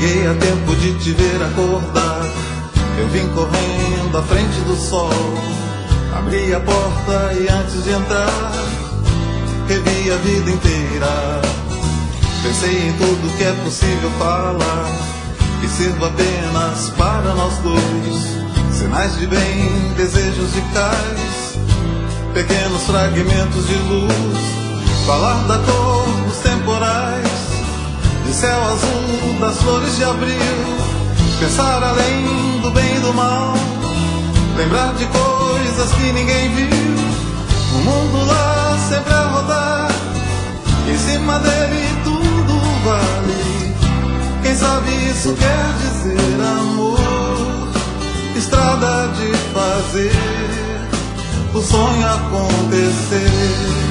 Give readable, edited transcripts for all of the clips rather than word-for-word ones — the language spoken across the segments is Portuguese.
Cheguei a tempo de te ver acordar. Eu vim correndo à frente do sol. Abri a porta e antes de entrar, revi a vida inteira. Pensei em tudo que é possível falar, que sirva apenas para nós dois. Sinais de bem, desejos de cais, pequenos fragmentos de luz. Falar da cor dos temporais, de céu azul, das flores de abril. Pensar além do bem e do mal, lembrar de coisas que ninguém viu. O mundo lá sempre a rodar, em cima dele tudo vale. Quem sabe isso quer dizer amor, estrada de fazer o sonho acontecer.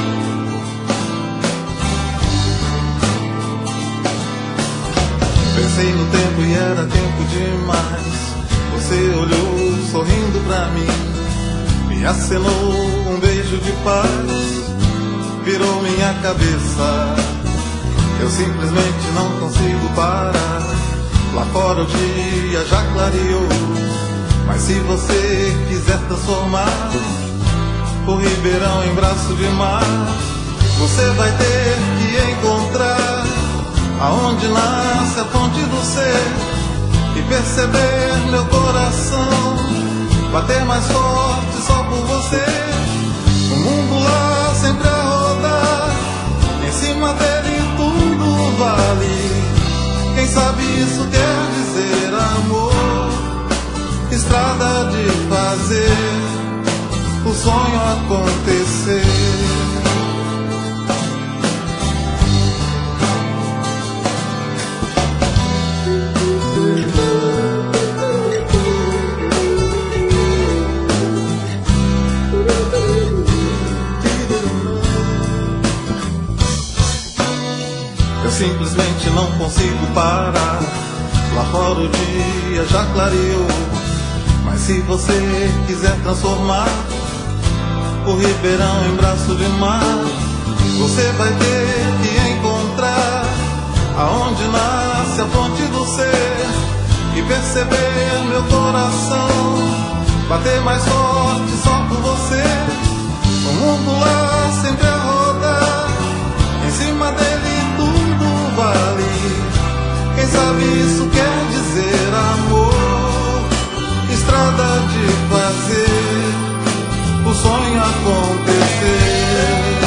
Pensei no tempo e era tempo demais. Você olhou sorrindo pra mim, me acenou um beijo de paz, virou minha cabeça. Eu simplesmente não consigo parar. Lá fora o dia já clareou, mas se você quiser transformar o Ribeirão em braço de mar, você vai ter que encontrar aonde nasce a fonte do ser e perceber meu coração bater mais forte só por você. O mundo lá sempre a rodar, em cima dele tudo vale. Quem sabe isso quer dizer amor, estrada de fazer o sonho acontecer. Eu simplesmente não consigo parar. Lá fora o dia já clareou, mas se você quiser transformar o Ribeirão em braço de mar, você vai ter que encontrar aonde nasce a fonte do ser e perceber meu coração bater mais forte só por você. O mundo lá sempre a rodar, em cima dele tudo vale. Quem sabe isso quer dizer amor, estrada de fazer o sonho acontecer.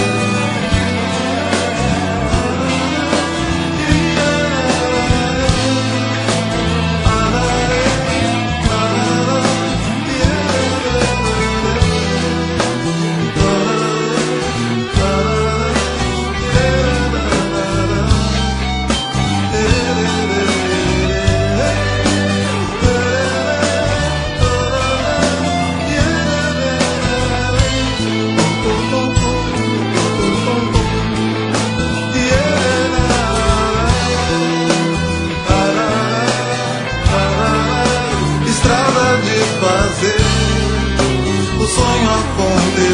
Fazer o sonho acontecer.